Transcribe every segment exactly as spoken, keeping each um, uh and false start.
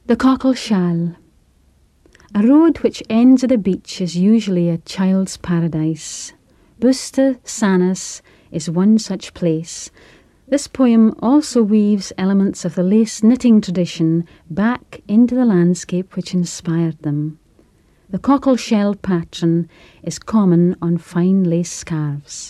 The Cockle Shall. A road which ends at a beach is usually a child's paradise. Busta Sanus is one such place. This poem also weaves elements of the lace knitting tradition back into the landscape which inspired them. The cockle shell pattern is common on fine lace scarves.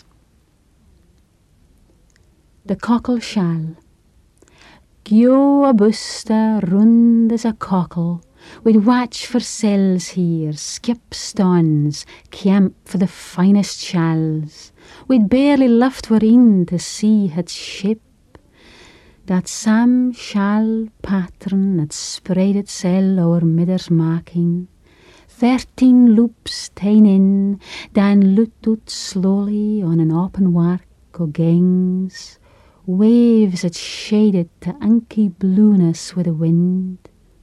The Cockle Shall. Gyo a busta rund as a cockle, we'd watch for cells here, skip stones, camp for the finest shalls. We'd barely left we're in to see het ship. That sam shall pattern that spread itself o'er midders making. Thirteen loops ta'en in, dan loot out slowly on an open work o' gangs. Waves that shaded to inky blueness with the wind.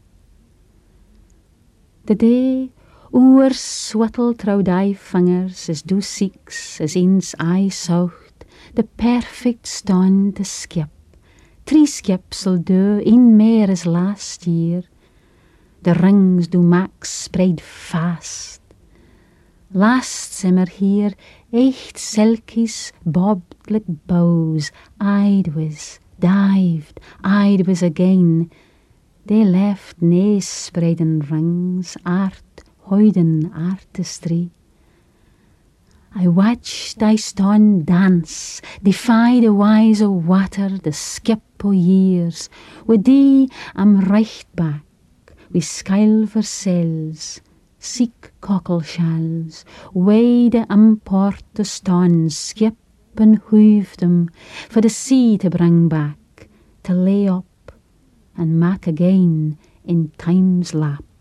The day oer swittel trou die vingers as do seeks as eens eye sought the perfect stand to skip. Three skips sal do, een meer as last year. The rings do max spreid fast. Last simmer hier, echt silkies bobbed like bows, eyed was, dived, eyed was again. They left nae spreiden rings, art, hoiden artistry. I watched I ston dance, defy the wise o' water, the skip o' years. With thee I'm right back, we skyle for cells, seek cockle shalls, weigh the import the ston, skip and hoove them, for the sea to bring back, to lay up and mak again in time's lap.